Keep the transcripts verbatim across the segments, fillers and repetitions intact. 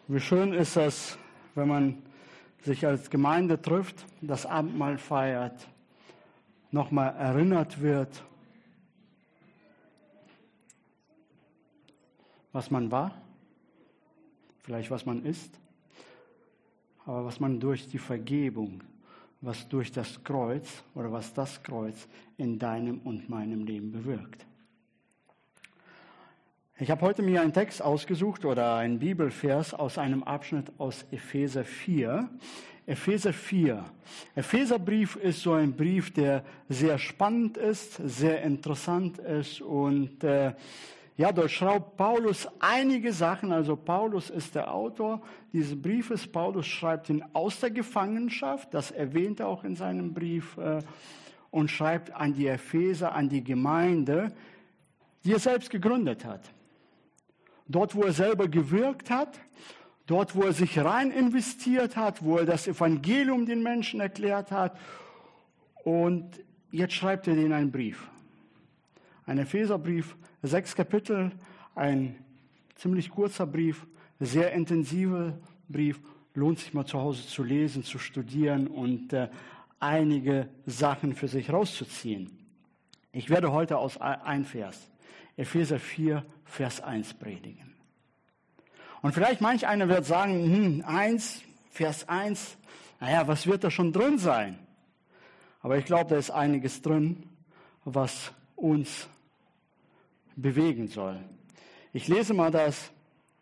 Wie schön ist es, wenn man sich als Gemeinde trifft, das Abendmahl feiert, nochmal erinnert wird, was man war, vielleicht was man ist, aber was man durch die Vergebung, was durch das Kreuz oder was das Kreuz in deinem und meinem Leben bewirkt. Ich habe heute mir einen Text ausgesucht oder einen Bibelvers aus einem Abschnitt aus Epheser vier. Epheser vier. Epheserbrief ist so ein Brief, der sehr spannend ist, sehr interessant ist und äh, ja, dort schreibt Paulus einige Sachen. Also Paulus ist der Autor dieses Briefes. Paulus schreibt ihn aus der Gefangenschaft, das erwähnt er auch in seinem Brief, äh, und schreibt an die Epheser, an die Gemeinde, die er selbst gegründet hat. Dort, wo er selber gewirkt hat, dort, wo er sich rein investiert hat, wo er das Evangelium den Menschen erklärt hat. Und jetzt schreibt er denen einen Brief. Ein Epheserbrief, sechs Kapitel, ein ziemlich kurzer Brief, sehr intensiver Brief. Lohnt sich mal zu Hause zu lesen, zu studieren und äh, einige Sachen für sich rauszuziehen. Ich werde heute aus ein Vers, Epheser vier, Vers eins predigen. Und vielleicht manch einer wird sagen, hm, eins, Vers eins, naja, was wird da schon drin sein? Aber ich glaube, da ist einiges drin, was uns bewegen soll. Ich lese mal das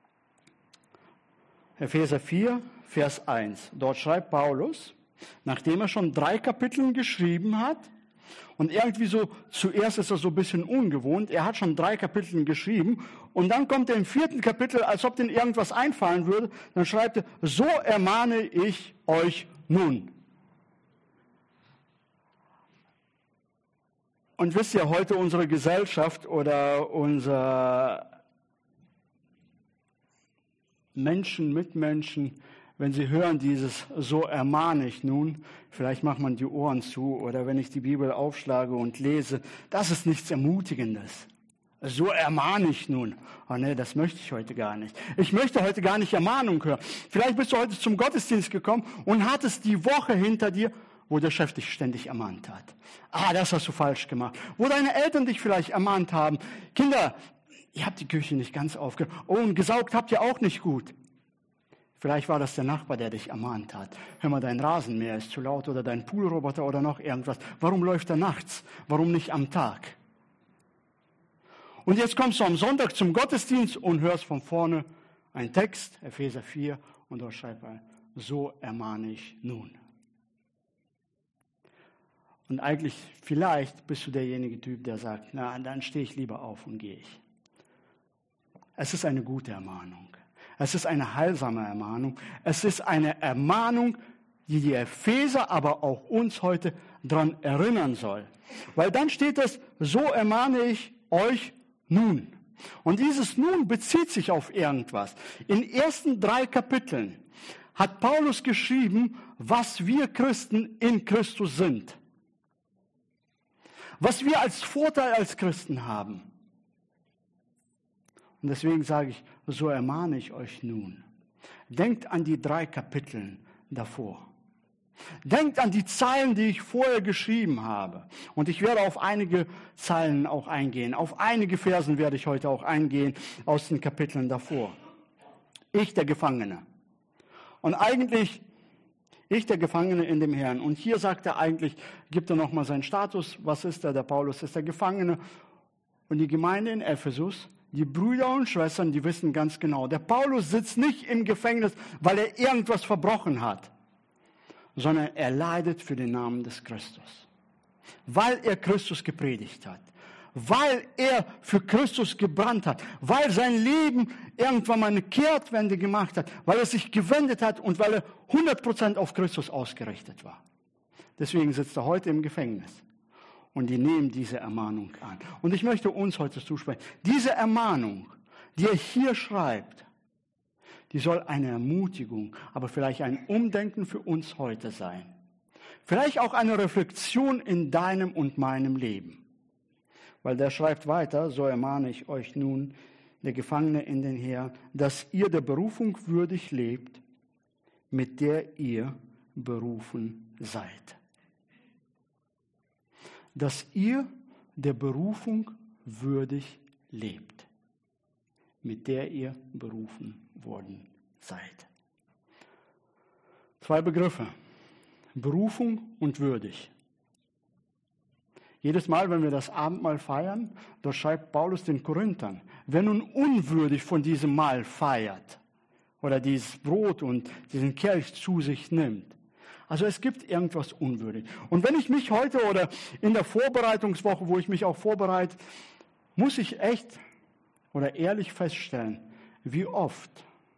Epheser vier, Vers eins. Dort schreibt Paulus, nachdem er schon drei Kapiteln geschrieben hat, und irgendwie so, zuerst ist er so ein bisschen ungewohnt, er hat schon drei Kapitel geschrieben und dann kommt er im vierten Kapitel, als ob dem irgendwas einfallen würde, dann schreibt er, so ermahne ich euch nun. Und wisst ihr, heute unsere Gesellschaft oder unser Menschen, Mitmenschen, wenn sie hören dieses, so ermahne ich nun, vielleicht macht man die Ohren zu oder wenn ich die Bibel aufschlage und lese, das ist nichts Ermutigendes. So ermahne ich nun. Oh nee, das möchte ich heute gar nicht. Ich möchte heute gar nicht Ermahnung hören. Vielleicht bist du heute zum Gottesdienst gekommen und hattest die Woche hinter dir, wo der Chef dich ständig ermahnt hat. Ah, das hast du falsch gemacht. Wo deine Eltern dich vielleicht ermahnt haben. Kinder, ihr habt die Küche nicht ganz aufgehört. Oh, und gesaugt habt ihr auch nicht gut. Vielleicht war das der Nachbar, der dich ermahnt hat. Hör mal, dein Rasenmäher ist zu laut oder dein Poolroboter oder noch irgendwas. Warum läuft er nachts? Warum nicht am Tag? Und jetzt kommst du am Sonntag zum Gottesdienst und hörst von vorne einen Text, Epheser vier, und dort schreibt er, so ermahne ich nun. Und eigentlich, vielleicht bist du derjenige Typ, der sagt, na, dann stehe ich lieber auf und gehe ich. Es ist eine gute Ermahnung. Es ist eine heilsame Ermahnung. Es ist eine Ermahnung, die die Epheser, aber auch uns heute daran erinnern soll. Weil dann steht es, so ermahne ich euch nun. Und dieses nun bezieht sich auf irgendwas. In den ersten drei Kapiteln hat Paulus geschrieben, was wir Christen in Christus sind. Was wir als Vorteil als Christen haben. Und deswegen sage ich, so ermahne ich euch nun. Denkt an die drei Kapitel davor. Denkt an die Zeilen, die ich vorher geschrieben habe. Und ich werde auf einige Zeilen auch eingehen. Auf einige Versen werde ich heute auch eingehen aus den Kapiteln davor. Ich, der Gefangene. Und eigentlich, ich, der Gefangene in dem Herrn. Und hier sagt er eigentlich, gibt er nochmal seinen Status. Was ist er? Der Paulus ist der Gefangene. Und die Gemeinde in Ephesus, die Brüder und Schwestern, die wissen ganz genau, der Paulus sitzt nicht im Gefängnis, weil er irgendwas verbrochen hat, sondern er leidet für den Namen des Christus. Weil er Christus gepredigt hat, weil er für Christus gebrannt hat, weil sein Leben irgendwann mal eine Kehrtwende gemacht hat, weil er sich gewendet hat und weil er hundert Prozent auf Christus ausgerichtet war. Deswegen sitzt er heute im Gefängnis. Und die nehmen diese Ermahnung an. Und ich möchte uns heute zusprechen. Diese Ermahnung, die er hier schreibt, die soll eine Ermutigung, aber vielleicht ein Umdenken für uns heute sein. Vielleicht auch eine Reflexion in deinem und meinem Leben. Weil der schreibt weiter, so ermahne ich euch nun, der Gefangene in den Herrn, dass ihr der Berufung würdig lebt, mit der ihr berufen seid. Dass ihr der Berufung würdig lebt, mit der ihr berufen worden seid. Zwei Begriffe, Berufung und würdig. Jedes Mal, wenn wir das Abendmahl feiern, da schreibt Paulus den Korinthern, wer nun unwürdig von diesem Mahl feiert oder dieses Brot und diesen Kelch zu sich nimmt. Also es gibt irgendwas unwürdig. Und wenn ich mich heute oder in der Vorbereitungswoche, wo ich mich auch vorbereite, muss ich echt oder ehrlich feststellen, wie oft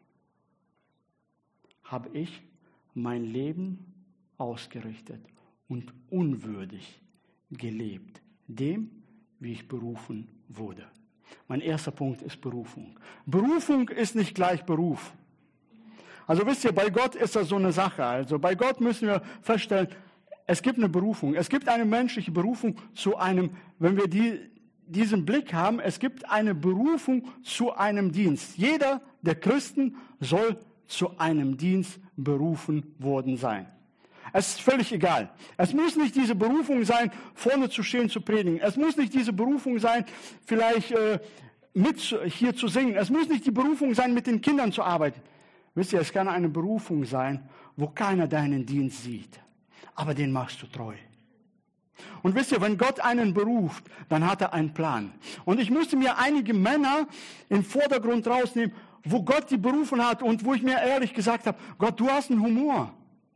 habe ich mein Leben ausgerichtet und unwürdig gelebt, dem, wie ich berufen wurde. Mein erster Punkt ist Berufung. Berufung ist nicht gleich Beruf. Also wisst ihr, bei Gott ist das so eine Sache. Also bei Gott müssen wir feststellen, es gibt eine Berufung. Es gibt eine menschliche Berufung zu einem, wenn wir die, diesen Blick haben, es gibt eine Berufung zu einem Dienst. Jeder der Christen soll zu einem Dienst berufen worden sein. Es ist völlig egal. Es muss nicht diese Berufung sein, vorne zu stehen, zu predigen. Es muss nicht diese Berufung sein, vielleicht äh, mit hier zu singen. Es muss nicht die Berufung sein, mit den Kindern zu arbeiten. Wisst ihr, es kann eine Berufung sein, wo keiner deinen Dienst sieht. Aber den machst du treu. Und wisst ihr, wenn Gott einen beruft, dann hat er einen Plan. Und ich musste mir einige Männer im Vordergrund rausnehmen, wo Gott die berufen hat und wo ich mir ehrlich gesagt habe, Gott, du hast einen Humor.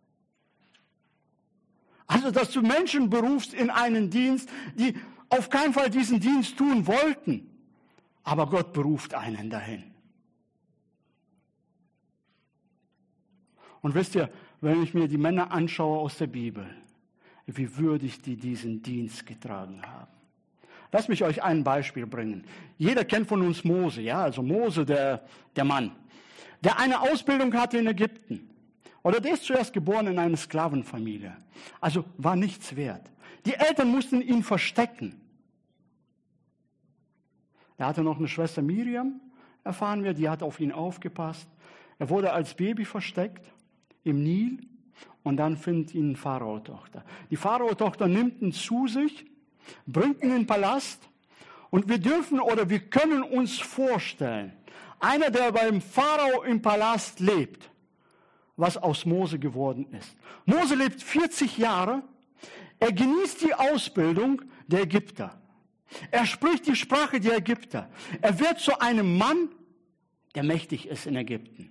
Also, dass du Menschen berufst in einen Dienst, die auf keinen Fall diesen Dienst tun wollten. Aber Gott beruft einen dahin. Und wisst ihr, wenn ich mir die Männer anschaue aus der Bibel, wie würdig die diesen Dienst getragen haben. Lass mich euch ein Beispiel bringen. Jeder kennt von uns Mose, ja, also Mose, der, der Mann, der eine Ausbildung hatte in Ägypten. Oder der ist zuerst geboren in einer Sklavenfamilie. Also war nichts wert. Die Eltern mussten ihn verstecken. Er hatte noch eine Schwester Miriam, erfahren wir, die hat auf ihn aufgepasst. Er wurde als Baby versteckt im Nil und dann findet ihn eine Pharao-Tochter. Die Pharao-Tochter nimmt ihn zu sich, bringt ihn in den Palast und wir dürfen oder wir können uns vorstellen, einer, der beim Pharao im Palast lebt, was aus Mose geworden ist. Mose lebt vierzig Jahre, er genießt die Ausbildung der Ägypter. Er spricht die Sprache der Ägypter. Er wird zu einem Mann, der mächtig ist in Ägypten.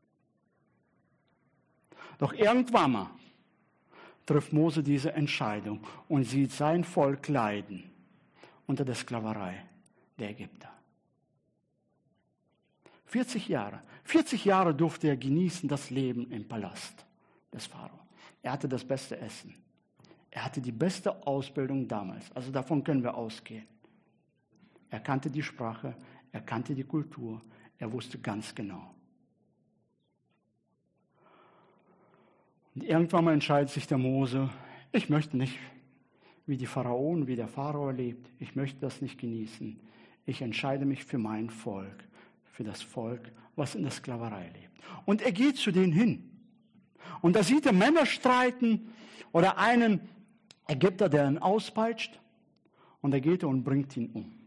Doch irgendwann mal trifft Mose diese Entscheidung und sieht sein Volk leiden unter der Sklaverei der Ägypter. vierzig Jahre. vierzig Jahre durfte er genießen das Leben im Palast des Pharao. Er hatte das beste Essen. Er hatte die beste Ausbildung damals. Also davon können wir ausgehen. Er kannte die Sprache, er kannte die Kultur, er wusste ganz genau. Und irgendwann mal entscheidet sich der Mose, ich möchte nicht wie die Pharaonen, wie der Pharao lebt. Ich möchte das nicht genießen. Ich entscheide mich für mein Volk, für das Volk, was in der Sklaverei lebt. Und er geht zu denen hin. Und da sieht er Männer streiten oder einen Ägypter, der ihn auspeitscht. Und er geht und bringt ihn um.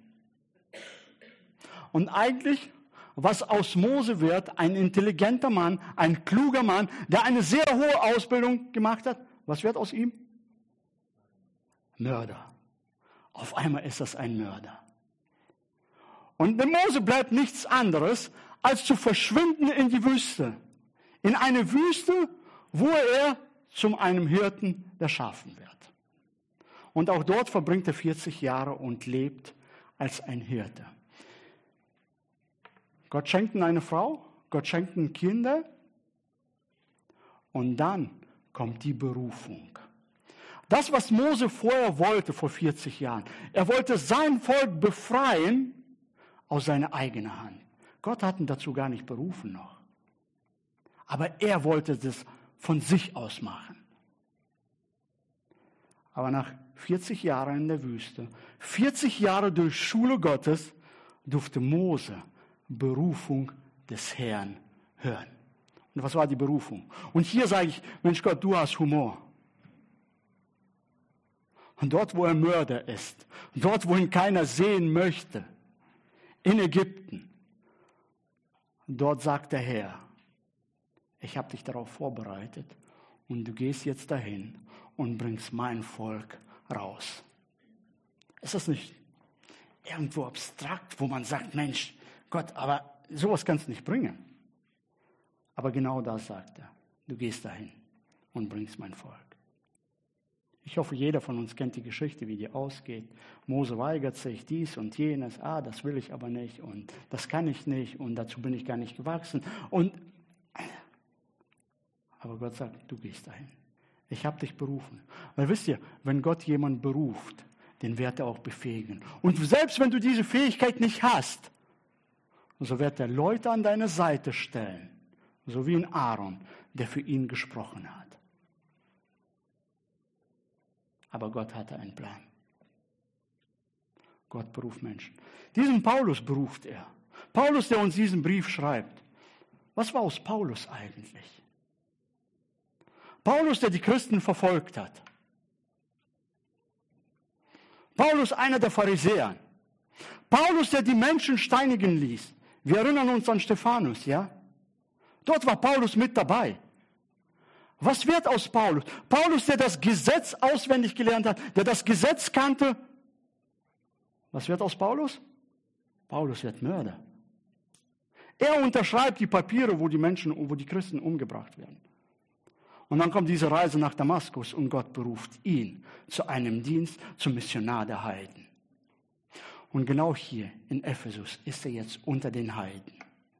Und eigentlich, was aus Mose wird, ein intelligenter Mann, ein kluger Mann, der eine sehr hohe Ausbildung gemacht hat, was wird aus ihm? Mörder. Auf einmal ist das ein Mörder. Und dem Mose bleibt nichts anderes, als zu verschwinden in die Wüste. In eine Wüste, wo er zu einem Hirten der Schafen wird. Und auch dort verbringt er vierzig Jahre und lebt als ein Hirte. Gott schenkt ihm eine Frau, Gott schenkt ihm Kinder und dann kommt die Berufung. Das, was Mose vorher wollte, vor vierzig Jahren, er wollte sein Volk befreien aus seiner eigenen Hand. Gott hat ihn dazu gar nicht berufen noch. Aber er wollte das von sich aus machen. Aber nach vierzig Jahren in der Wüste, vierzig Jahre durch Schule Gottes, durfte Mose Berufung des Herrn hören. Und was war die Berufung? Und hier sage ich, Mensch Gott, du hast Humor. Und dort, wo er Mörder ist, dort, wo ihn keiner sehen möchte, in Ägypten, dort sagt der Herr, ich habe dich darauf vorbereitet und du gehst jetzt dahin und bringst mein Volk raus. Ist das nicht irgendwo abstrakt, wo man sagt, Mensch, Gott, aber sowas kannst du nicht bringen. Aber genau das sagt er. Du gehst dahin und bringst mein Volk. Ich hoffe, jeder von uns kennt die Geschichte, wie die ausgeht. Mose weigert sich dies und jenes. Ah, das will ich aber nicht und das kann ich nicht und dazu bin ich gar nicht gewachsen. Und, aber Gott sagt, du gehst dahin. Ich habe dich berufen. Weil wisst ihr, wenn Gott jemanden beruft, den wird er auch befähigen. Und selbst wenn du diese Fähigkeit nicht hast, so wird er Leute an deine Seite stellen, so wie ein Aaron, der für ihn gesprochen hat. Aber Gott hatte einen Plan. Gott beruft Menschen. Diesen Paulus beruft er. Paulus, der uns diesen Brief schreibt. Was war aus Paulus eigentlich? Paulus, der die Christen verfolgt hat. Paulus, einer der Pharisäer. Paulus, der die Menschen steinigen ließ. Wir erinnern uns an Stephanus, ja? Dort war Paulus mit dabei. Was wird aus Paulus? Paulus, der das Gesetz auswendig gelernt hat, der das Gesetz kannte. Was wird aus Paulus? Paulus wird Mörder. Er unterschreibt die Papiere, wo die Menschen, wo die Christen umgebracht werden. Und dann kommt diese Reise nach Damaskus und Gott beruft ihn zu einem Dienst, zum Missionar der Heiden. Und genau hier in Ephesus ist er jetzt unter den Heiden.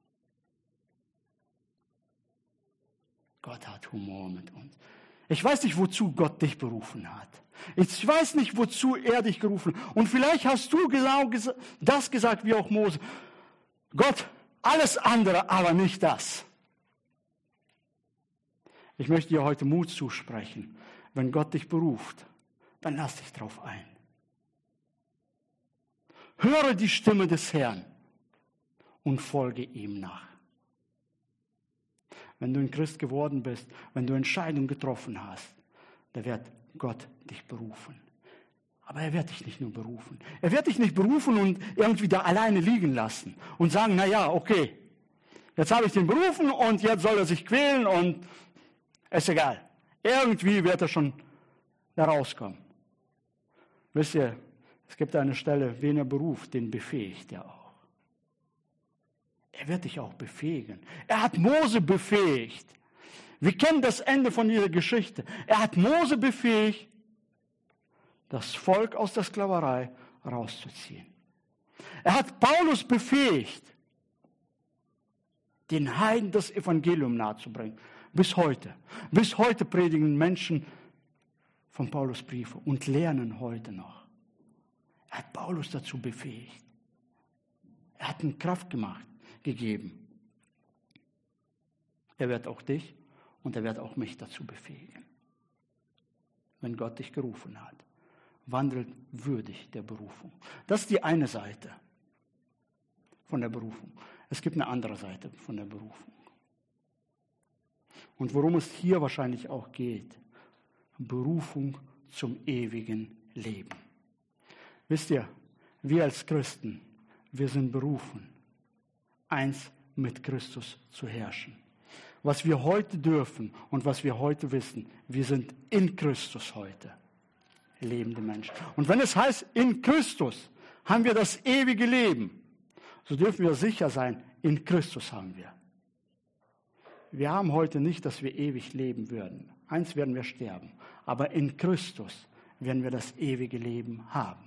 Gott hat Humor mit uns. Ich weiß nicht, wozu Gott dich berufen hat. Ich weiß nicht, wozu er dich gerufen hat. Und vielleicht hast du genau das gesagt, wie auch Mose. Gott, alles andere, aber nicht das. Ich möchte dir heute Mut zusprechen. Wenn Gott dich beruft, dann lass dich drauf ein. Höre die Stimme des Herrn und folge ihm nach. Wenn du ein Christ geworden bist, wenn du Entscheidungen getroffen hast, dann wird Gott dich berufen. Aber er wird dich nicht nur berufen. Er wird dich nicht berufen und irgendwie da alleine liegen lassen und sagen, na ja, okay, jetzt habe ich den berufen und jetzt soll er sich quälen und ist egal. Irgendwie wird er schon da rauskommen. Wisst ihr, es gibt eine Stelle, wen er beruft, den befähigt er auch. Er wird dich auch befähigen. Er hat Mose befähigt. Wir kennen das Ende von dieser Geschichte. Er hat Mose befähigt, das Volk aus der Sklaverei rauszuziehen. Er hat Paulus befähigt, den Heiden das Evangelium nahezubringen. Bis heute. Bis heute predigen Menschen von Paulus Briefe und lernen heute noch. Er hat Paulus dazu befähigt. Er hat ihm Kraft gemacht, gegeben. Er wird auch dich und er wird auch mich dazu befähigen. Wenn Gott dich gerufen hat, wandelt würdig der Berufung. Das ist die eine Seite von der Berufung. Es gibt eine andere Seite von der Berufung. Und worum es hier wahrscheinlich auch geht, Berufung zum ewigen Leben. Wisst ihr, wir als Christen, wir sind berufen, eins mit Christus zu herrschen. Was wir heute dürfen und was wir heute wissen, wir sind in Christus heute lebende Menschen. Und wenn es heißt, in Christus haben wir das ewige Leben, so dürfen wir sicher sein, in Christus haben wir. Wir haben heute nicht, dass wir ewig leben würden. Eins werden wir sterben. Aber in Christus werden wir das ewige Leben haben.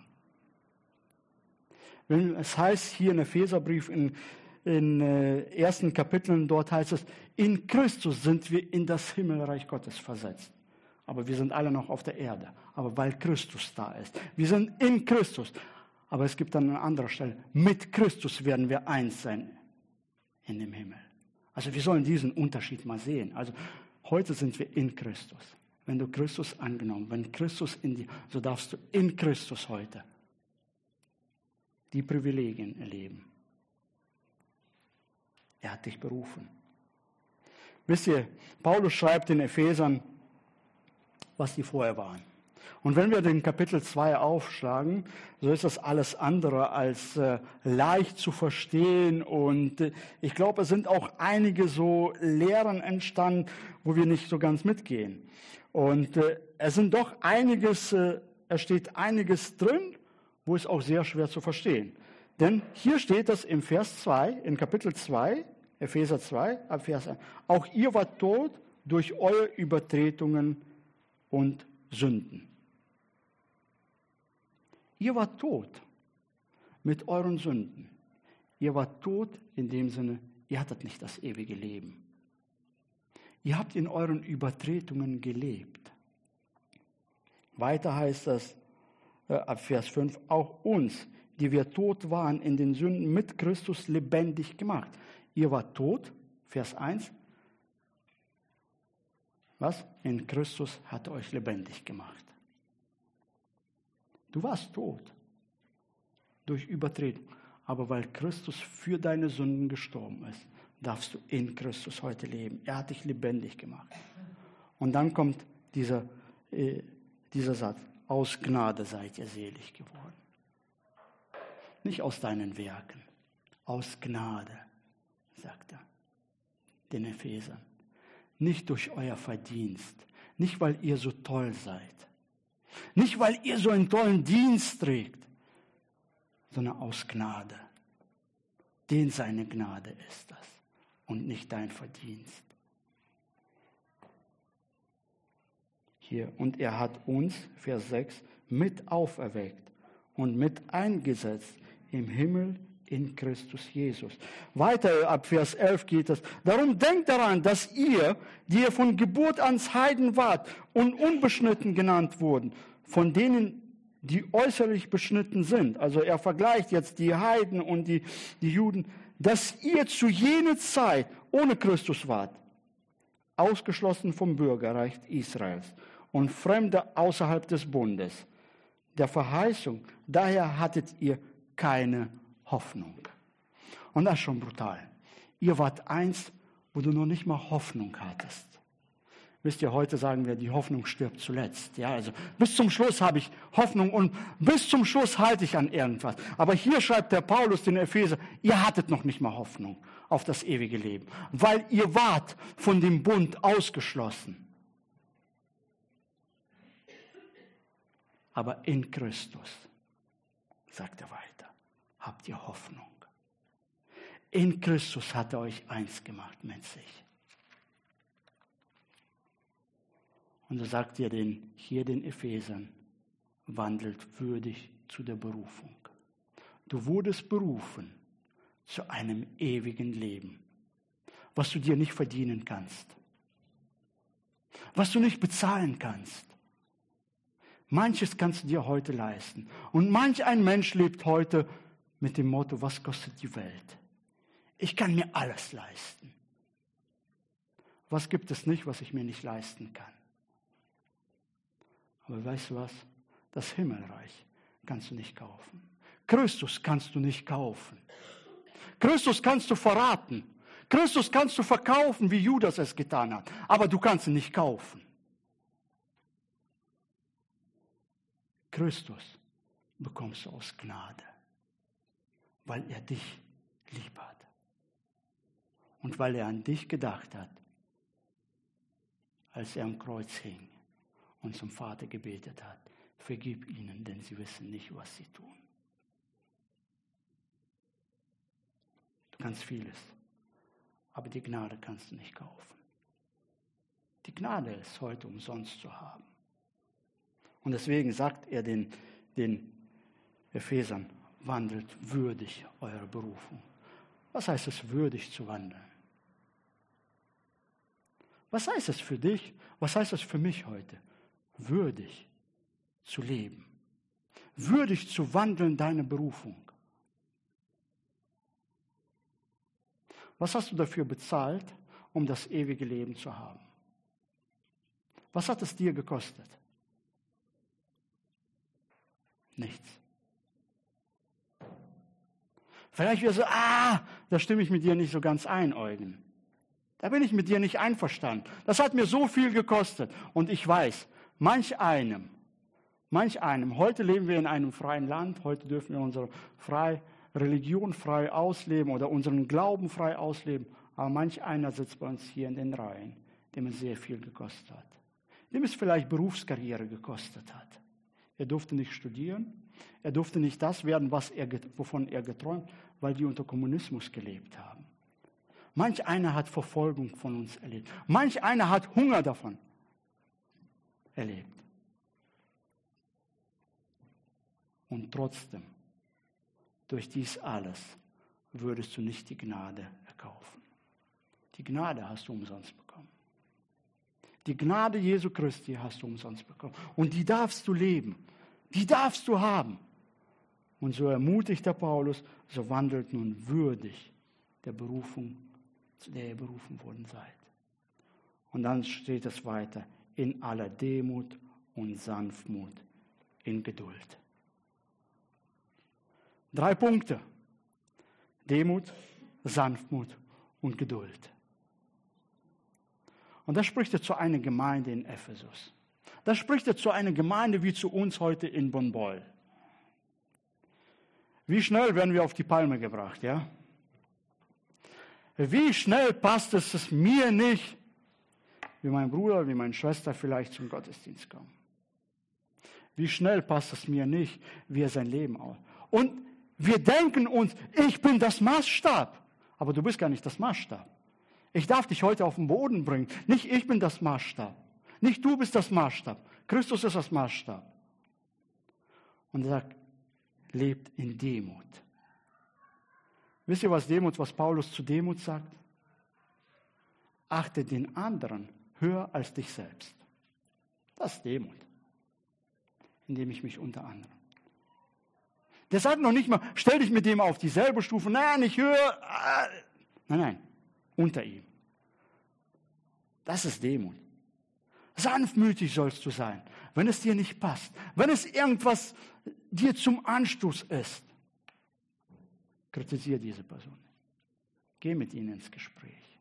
Wenn es heißt hier in Epheserbrief, in, in äh, ersten Kapiteln, dort heißt es, in Christus sind wir in das Himmelreich Gottes versetzt. Aber wir sind alle noch auf der Erde. Aber weil Christus da ist. Wir sind in Christus. Aber es gibt dann eine andere Stelle. Mit Christus werden wir eins sein in dem Himmel. Also wir sollen diesen Unterschied mal sehen. Also heute sind wir in Christus. Wenn du Christus angenommen, wenn Christus in dir, so darfst du in Christus heute die Privilegien erleben. Er hat dich berufen. Wisst ihr, Paulus schreibt den Ephesern, was die vorher waren. Und wenn wir den Kapitel zwei aufschlagen, so ist das alles andere als äh, leicht zu verstehen. Und äh, ich glaube, es sind auch einige so Lehren entstanden, wo wir nicht so ganz mitgehen. Und äh, es sind doch einiges, äh, es steht einiges drin, wo es auch sehr schwer zu verstehen. Denn hier steht das im Vers zwei, in Kapitel zwei, Epheser zwei, ab Vers eins. Auch ihr wart tot durch eure Übertretungen und Sünden. Ihr wart tot mit euren Sünden. Ihr wart tot in dem Sinne, ihr hattet nicht das ewige Leben. Ihr habt in euren Übertretungen gelebt. Weiter heißt das, äh, ab Vers fünf, auch uns, die wir tot waren in den Sünden, mit Christus lebendig gemacht. Ihr wart tot, Vers eins. Was? In Christus hat er euch lebendig gemacht. Du warst tot durch Übertretung. Aber weil Christus für deine Sünden gestorben ist, darfst du in Christus heute leben. Er hat dich lebendig gemacht. Und dann kommt dieser, äh, dieser Satz. Aus Gnade seid ihr selig geworden. Nicht aus deinen Werken. Aus Gnade, sagt er den Ephesern. Nicht durch euer Verdienst. Nicht, weil ihr so toll seid. Nicht, weil ihr so einen tollen Dienst trägt, sondern aus Gnade. Denn seine Gnade ist das und nicht dein Verdienst. Hier, und er hat uns, Vers sechs, mit auferweckt und mit eingesetzt im Himmel in Christus Jesus. Weiter ab Vers elf geht es. Darum denkt daran, dass ihr, die ihr von Geburt ans Heiden wart und unbeschnitten genannt wurden, von denen, die äußerlich beschnitten sind, also er vergleicht jetzt die Heiden und die, die Juden, dass ihr zu jener Zeit ohne Christus wart, ausgeschlossen vom Bürgerreich Israels und Fremde außerhalb des Bundes, der Verheißung. Daher hattet ihr keine Hoffnung. Und das ist schon brutal. Ihr wart einst, wo du noch nicht mal Hoffnung hattest. Wisst ihr, heute sagen wir, die Hoffnung stirbt zuletzt. Ja, also bis zum Schluss habe ich Hoffnung und bis zum Schluss halte ich an irgendwas. Aber hier schreibt der Paulus den Epheser, ihr hattet noch nicht mal Hoffnung auf das ewige Leben, weil ihr wart von dem Bund ausgeschlossen. Aber in Christus, sagt er weiter, habt ihr Hoffnung. In Christus hat er euch eins gemacht mit sich. Und so sagt ihr den, hier den Ephesern, wandelt würdig zu der Berufung. Du wurdest berufen zu einem ewigen Leben, was du dir nicht verdienen kannst, was du nicht bezahlen kannst. Manches kannst du dir heute leisten. Und manch ein Mensch lebt heute mit dem Motto, was kostet die Welt? Ich kann mir alles leisten. Was gibt es nicht, was ich mir nicht leisten kann? Aber weißt du was? Das Himmelreich kannst du nicht kaufen. Christus kannst du nicht kaufen. Christus kannst du verraten. Christus kannst du verkaufen, wie Judas es getan hat. Aber du kannst ihn nicht kaufen. Christus bekommst du aus Gnade, weil er dich lieb hat. Und weil er an dich gedacht hat, als er am Kreuz hing und zum Vater gebetet hat, vergib ihnen, denn sie wissen nicht, was sie tun. Du kannst vieles, aber die Gnade kannst du nicht kaufen. Die Gnade ist heute umsonst zu haben. Und deswegen sagt er den, den Ephesern, wandelt würdig eure Berufung. Was heißt es, würdig zu wandeln? Was heißt es für dich? Was heißt es für mich heute? Würdig zu leben. Würdig zu wandeln, deine Berufung. Was hast du dafür bezahlt, um das ewige Leben zu haben? Was hat es dir gekostet? Nichts. Vielleicht wir so, ah, da stimme ich mit dir nicht so ganz ein, Eugen. Da bin ich mit dir nicht einverstanden. Das hat mir so viel gekostet. Und ich weiß, manch einem, manch einem, heute leben wir in einem freien Land, heute dürfen wir unsere frei, Religion frei ausleben oder unseren Glauben frei ausleben. Aber manch einer sitzt bei uns hier in den Reihen, dem es sehr viel gekostet hat. Dem es vielleicht Berufskarriere gekostet hat. Er durfte nicht studieren. Er durfte nicht das werden, was er, wovon er geträumt, weil die unter Kommunismus gelebt haben. Manch einer hat Verfolgung von uns erlebt. Manch einer hat Hunger davon erlebt. Und trotzdem, durch dies alles würdest du nicht die Gnade erkaufen. Die Gnade hast du umsonst bekommen. Die Gnade Jesu Christi hast du umsonst bekommen. Und die darfst du leben. Die darfst du haben. Und so ermutigt der Paulus, so wandelt nun würdig der Berufung, zu der ihr berufen worden seid. Und dann steht es weiter, in aller Demut und Sanftmut, in Geduld. Drei Punkte. Demut, Sanftmut und Geduld. Und das spricht er zu einer Gemeinde in Ephesus. Das spricht er zu einer Gemeinde wie zu uns heute in Bonn-Beul. Wie schnell werden wir auf die Palme gebracht, ja? Wie schnell passt es mir nicht, wie mein Bruder, wie meine Schwester vielleicht zum Gottesdienst kommen. Wie schnell passt es mir nicht, wie er sein Leben aus. Und wir denken uns, ich bin das Maßstab. Aber du bist gar nicht das Maßstab. Ich darf dich heute auf den Boden bringen. Nicht ich bin das Maßstab. Nicht du bist das Maßstab. Christus ist das Maßstab. Und er sagt, lebt in Demut. Wisst ihr, was Demut, was Paulus zu Demut sagt? Achte den anderen höher als dich selbst. Das ist Demut. Indem ich mich unter anderem. Der sagt noch nicht mal, stell dich mit dem auf dieselbe Stufe. Nein, nicht höher. Nein, nein, unter ihm. Das ist Demut. Sanftmütig sollst du sein, wenn es dir nicht passt. Wenn es irgendwas dir zum Anstoß ist. Kritisiere diese Person. Geh mit ihnen ins Gespräch.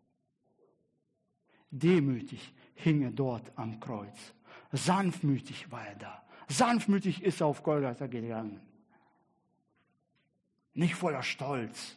Demütig hing er dort am Kreuz. Sanftmütig war er da. Sanftmütig ist er auf Golgatha gegangen. Nicht voller Stolz.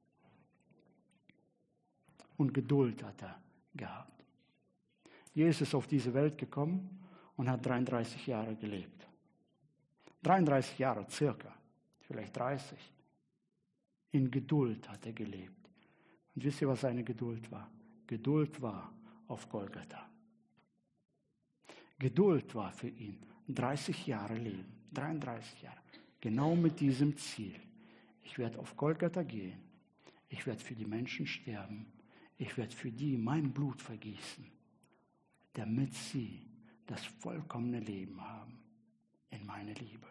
Und Geduld hat er gehabt. Jesus ist auf diese Welt gekommen und hat dreiunddreißig Jahre gelebt. dreiunddreißig Jahre circa, vielleicht dreißig. In Geduld hat er gelebt. Und wisst ihr, was seine Geduld war? Geduld war auf Golgatha. Geduld war für ihn dreißig Jahre Leben, dreiunddreißig Jahre. Genau mit diesem Ziel. Ich werde auf Golgatha gehen. Ich werde für die Menschen sterben. Ich werde für die mein Blut vergießen, damit sie das vollkommene Leben haben in meiner Liebe.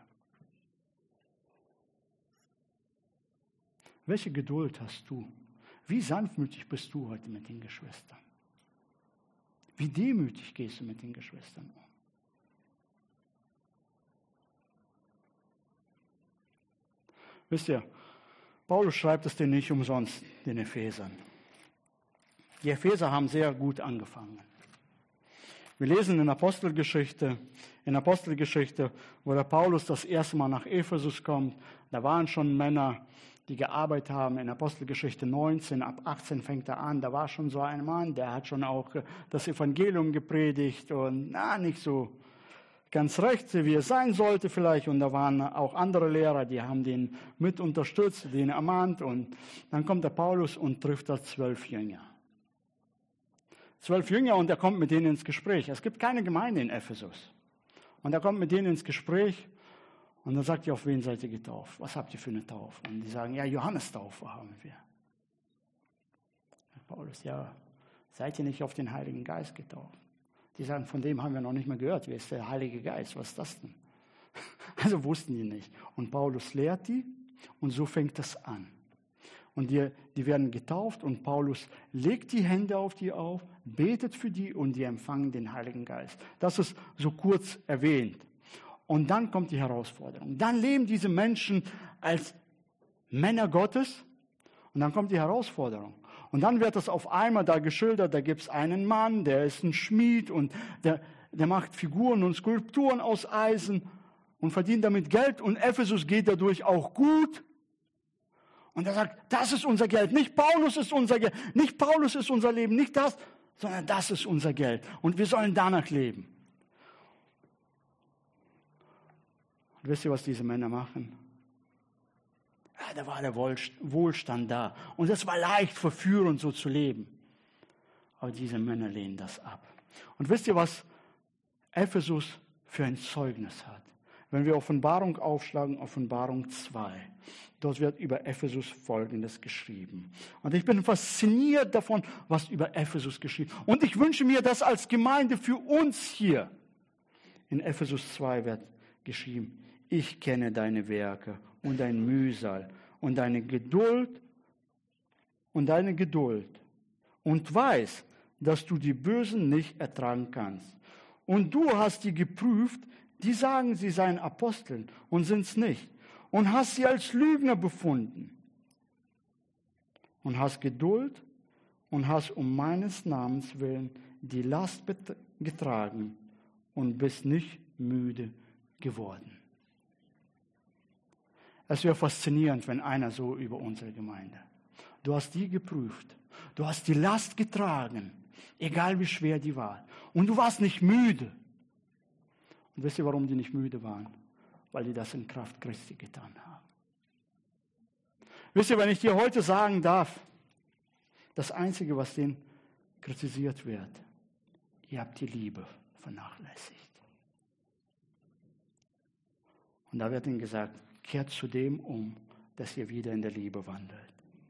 Welche Geduld hast du? Wie sanftmütig bist du heute mit den Geschwistern? Wie demütig gehst du mit den Geschwistern um? Wisst ihr, Paulus schreibt es denen nicht umsonst, den Ephesern. Die Epheser haben sehr gut angefangen. Wir lesen in Apostelgeschichte, in Apostelgeschichte, wo der Paulus das erste Mal nach Ephesus kommt, da waren schon Männer, die gearbeitet haben. In Apostelgeschichte neunzehn, ab achtzehn fängt er an, da war schon so ein Mann, der hat schon auch das Evangelium gepredigt und na, nicht so ganz recht, wie es sein sollte vielleicht. Und da waren auch andere Lehrer, die haben den mit unterstützt, den ermahnt. Und dann kommt der Paulus und trifft da zwölf Jünger. Zwölf Jünger und er kommt mit denen ins Gespräch. Es gibt keine Gemeinde in Ephesus. Und er kommt mit denen ins Gespräch und dann sagt er, auf wen seid ihr getauft? Was habt ihr für eine Taufe? Und die sagen, ja, Johannestaufe haben wir. Sagt Paulus, ja, seid ihr nicht auf den Heiligen Geist getauft? Die sagen, von dem haben wir noch nicht mehr gehört. Wer ist der Heilige Geist? Was ist das denn? Also wussten die nicht. Und Paulus lehrt die und so fängt das an. Und die, die werden getauft und Paulus legt die Hände auf die auf, betet für die und die empfangen den Heiligen Geist. Das ist so kurz erwähnt. Und dann kommt die Herausforderung. Dann leben diese Menschen als Männer Gottes Und dann kommt die Herausforderung. Und dann wird das auf einmal da geschildert, da gibt es einen Mann, der ist ein Schmied und der, der macht Figuren und Skulpturen aus Eisen und verdient damit Geld. Und Ephesus geht dadurch auch gut. Und er sagt, das ist unser Geld. Nicht Paulus ist unser Geld. Nicht Paulus ist unser Leben. Nicht das, sondern das ist unser Geld. Und wir sollen danach leben. Und wisst ihr, was diese Männer machen? Ja, da war der Wohlstand da. Und es war leicht, verführend so zu leben. Aber diese Männer lehnen das ab. Und wisst ihr, was Ephesus für ein Zeugnis hat? Wenn wir Offenbarung aufschlagen, Offenbarung zwei, dort wird über Ephesus Folgendes geschrieben. Und ich bin fasziniert davon, was über Ephesus geschrieben wird. Und ich wünsche mir das als Gemeinde für uns hier. In Ephesus zwei wird geschrieben, ich kenne deine Werke und dein Mühsal und deine Geduld und deine Geduld und weiß, dass du die Bösen nicht ertragen kannst. Und du hast die geprüft, die sagen, sie seien Aposteln und sind es nicht. Und hast sie als Lügner befunden. Und hast Geduld und hast um meines Namens willen die Last getragen und bist nicht müde geworden. Es wäre faszinierend, wenn einer so über unsere Gemeinde. Du hast die geprüft. Du hast die Last getragen, egal wie schwer die war. Und du warst nicht müde. Und wisst ihr, warum die nicht müde waren? Weil die das in Kraft Christi getan haben. Wisst ihr, wenn ich dir heute sagen darf, das Einzige, was denen kritisiert wird, ihr habt die Liebe vernachlässigt. Und da wird ihnen gesagt, kehrt zu dem um, dass ihr wieder in der Liebe wandelt.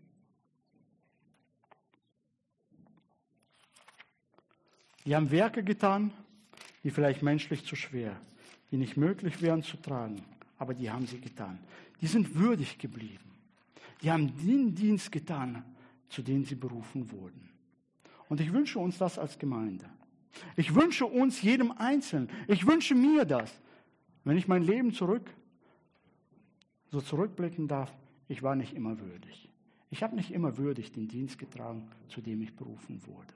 Die haben Werke getan, die vielleicht menschlich zu schwer, die nicht möglich wären zu tragen, aber die haben sie getan. Die sind würdig geblieben. Die haben den Dienst getan, zu dem sie berufen wurden. Und ich wünsche uns das als Gemeinde. Ich wünsche uns, jedem Einzelnen, ich wünsche mir das, wenn ich mein Leben zurück, so zurückblicken darf, ich war nicht immer würdig. Ich habe nicht immer würdig den Dienst getragen, zu dem ich berufen wurde.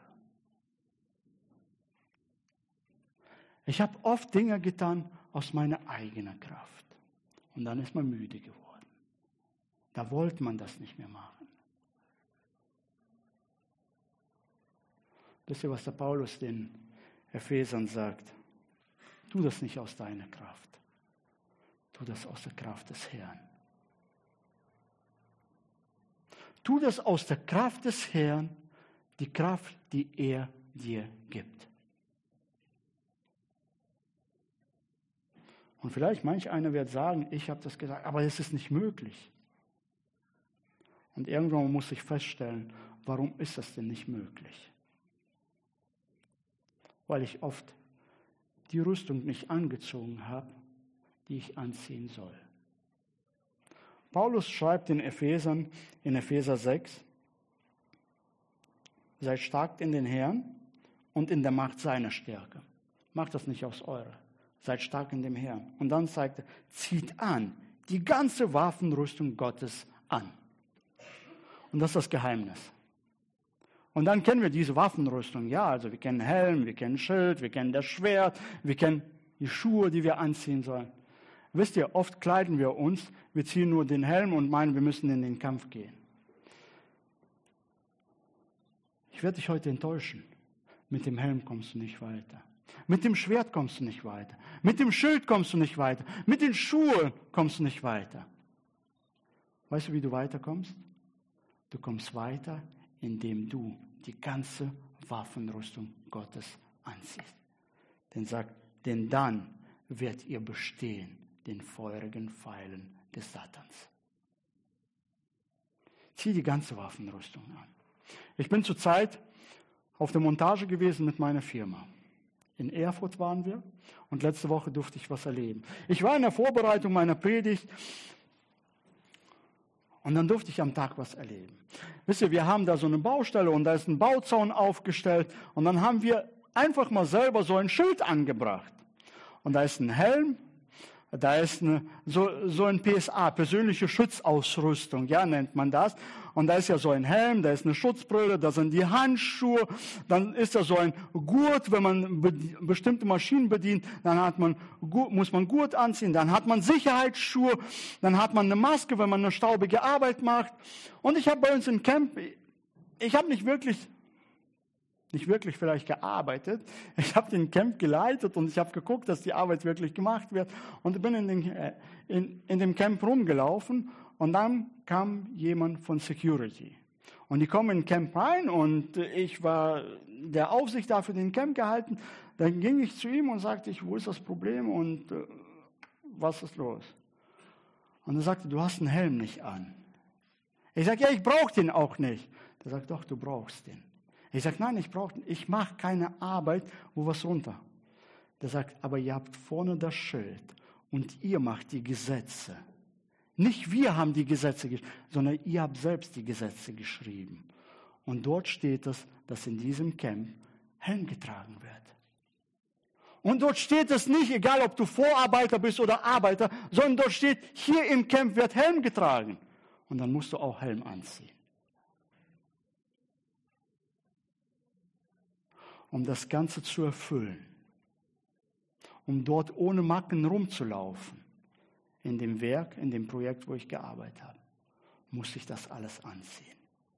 Ich habe oft Dinge getan aus meiner eigenen Kraft. Und dann ist man müde geworden. Da wollte man das nicht mehr machen. Wisst ihr, was der Paulus den Ephesern sagt? Tu das nicht aus deiner Kraft. Tu das aus der Kraft des Herrn. Tu das aus der Kraft des Herrn, die Kraft, die er dir gibt. Und vielleicht manch einer wird sagen, ich habe das gesagt, aber es ist nicht möglich. Und irgendwann muss ich feststellen, warum ist das denn nicht möglich? Weil ich oft die Rüstung nicht angezogen habe, die ich anziehen soll. Paulus schreibt den Ephesern in Epheser sechs, seid stark in den Herrn und in der Macht seiner Stärke. Macht das nicht aus eurer. Seid stark in dem Herrn. Und dann sagt er, zieht an die ganze Waffenrüstung Gottes an. Und das ist das Geheimnis. Und dann kennen wir diese Waffenrüstung. Ja, also wir kennen Helm, wir kennen Schild, wir kennen das Schwert, wir kennen die Schuhe, die wir anziehen sollen. Wisst ihr, oft kleiden wir uns, wir ziehen nur den Helm und meinen, wir müssen in den Kampf gehen. Ich werde dich heute enttäuschen. Mit dem Helm kommst du nicht weiter. Mit dem Schwert kommst du nicht weiter. Mit dem Schild kommst du nicht weiter. Mit den Schuhen kommst du nicht weiter. Weißt du, wie du weiterkommst? Du kommst weiter, indem du die ganze Waffenrüstung Gottes anziehst. Denn sagt, denn dann werdet ihr bestehen den feurigen Pfeilen des Satans. Zieh die ganze Waffenrüstung an. Ich bin zurzeit auf der Montage gewesen mit meiner Firma. In Erfurt waren wir und letzte Woche durfte ich was erleben. Ich war in der Vorbereitung meiner Predigt und dann durfte ich am Tag was erleben. Wisst ihr, wir haben da so eine Baustelle und da ist ein Bauzaun aufgestellt und dann haben wir einfach mal selber so ein Schild angebracht. Und da ist ein Helm, Da ist eine, so, so ein P S A, persönliche Schutzausrüstung, ja, nennt man das. Und da ist ja so ein Helm, da ist eine Schutzbrille, da sind die Handschuhe, dann ist da so ein Gurt, wenn man be- bestimmte Maschinen bedient, dann hat man, muss man Gurt anziehen, dann hat man Sicherheitsschuhe, dann hat man eine Maske, wenn man eine staubige Arbeit macht. Und ich habe bei uns im Camp, ich habe nicht wirklich nicht wirklich vielleicht gearbeitet. Ich habe den Camp geleitet und ich habe geguckt, dass die Arbeit wirklich gemacht wird. Und bin in, den, in, in dem Camp rumgelaufen und dann kam jemand von Security. Und die kommen in den Camp rein und ich war der Aufsicht da für den Camp gehalten. Dann ging ich zu ihm und sagte, ich, wo ist das Problem und äh, was ist los? Und er sagte, du hast einen Helm nicht an. Ich sage, ja, ich brauche den auch nicht. Er sagt, doch, du brauchst den. Ich sage, nein, ich brauche, ich mache keine Arbeit, wo was runter. Der sagt, aber ihr habt vorne das Schild und ihr macht die Gesetze. Nicht wir haben die Gesetze geschrieben, sondern ihr habt selbst die Gesetze geschrieben. Und dort steht es, dass in diesem Camp Helm getragen wird. Und dort steht es nicht, egal ob du Vorarbeiter bist oder Arbeiter, sondern dort steht, hier im Camp wird Helm getragen. Und dann musst du auch Helm anziehen. Um das Ganze zu erfüllen, um dort ohne Macken rumzulaufen, in dem Werk, in dem Projekt, wo ich gearbeitet habe, musste ich das alles anziehen.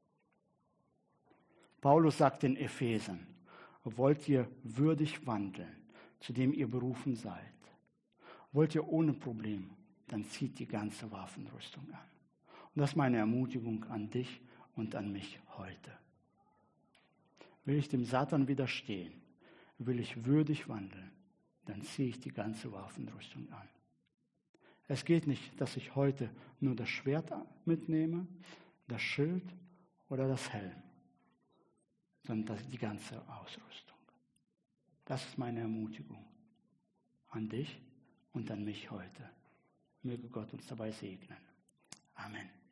Paulus sagt den Ephesern, wollt ihr würdig wandeln, zu dem ihr berufen seid? Wollt ihr ohne Problem, dann zieht die ganze Waffenrüstung an. Und das ist meine Ermutigung an dich und an mich heute. Will ich dem Satan widerstehen, will ich würdig wandeln, dann ziehe ich die ganze Waffenrüstung an. Es geht nicht, dass ich heute nur das Schwert mitnehme, das Schild oder das Helm, sondern die ganze Ausrüstung. Das ist meine Ermutigung an dich und an mich heute. Möge Gott uns dabei segnen. Amen.